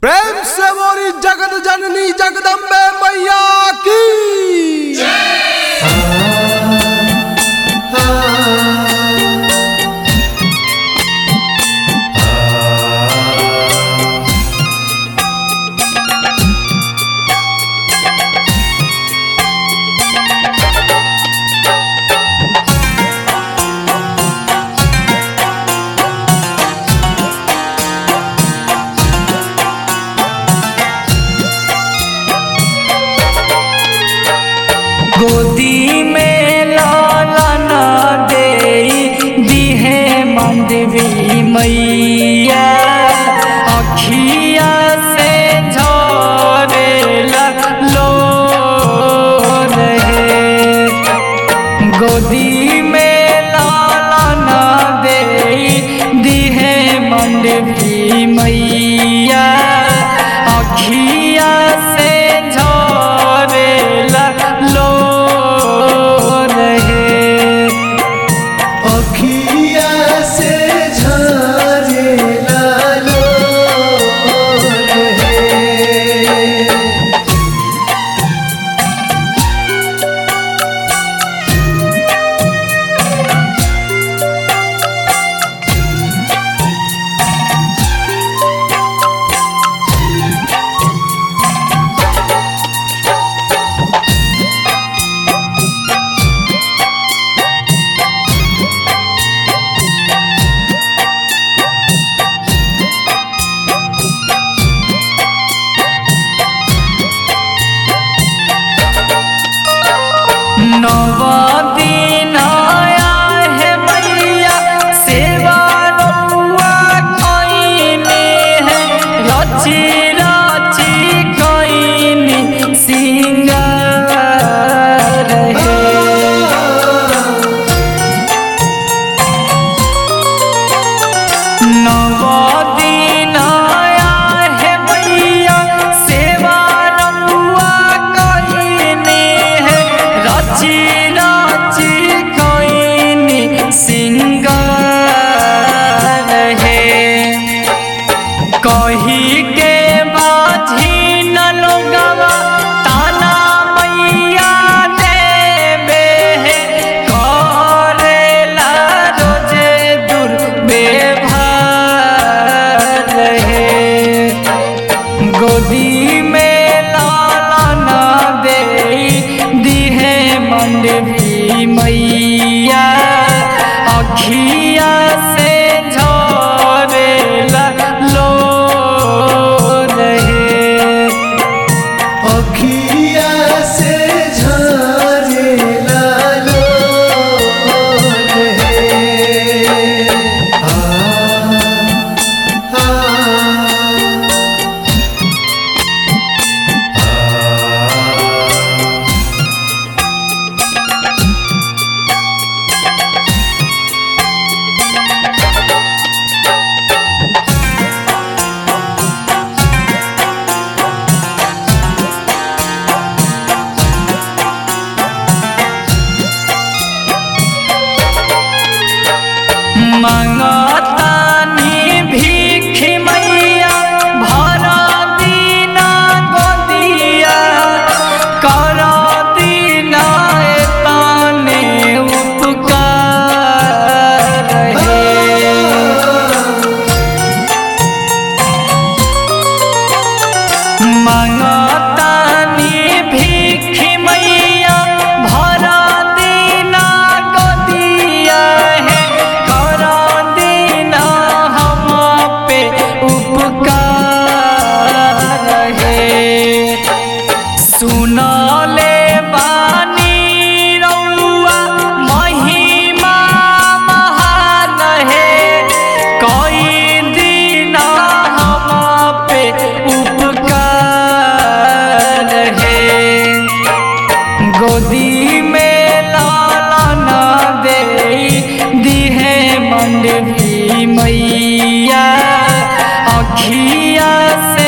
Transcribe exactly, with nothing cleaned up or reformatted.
प्रेम से बोली जगत जननी जगदम्बे मैया की गोदी में लालन दे दिहे मंदवी मैया अखिया से झरेला लो रहे। गोदी में लालन दे दिहे मंदवी मैया अखिया से झरेला लो नवदीन आया है मैया सेवा रउआ कइनी है रची रची कइनी सिंगार है। नवदीन आया है मैया सेवा रउआ कइनी है रची रची कइनी सिंगार है। कही के बाझी न लोगवा ताना मैया देवे है करेला रोजे दुर्व्यवहार है। गोदी में लालन दे दिहे मंडवी मैया अखिया से झरेला लो रहे। अखिया से झरेला लो रहे। आ, आ, मंगतानी भीख मैया भरा दीना गोदिया कर दीना ताने उपकार है। मंगतानी भीख मैया भरा दीना गोदिया है कर दीना हम पे उपकार है। सुनले बानी रउआ महिमा महान है कई दीना हम पे उपकार है। गोदी में लालन दे दिहे मंडवी मैया अखिया से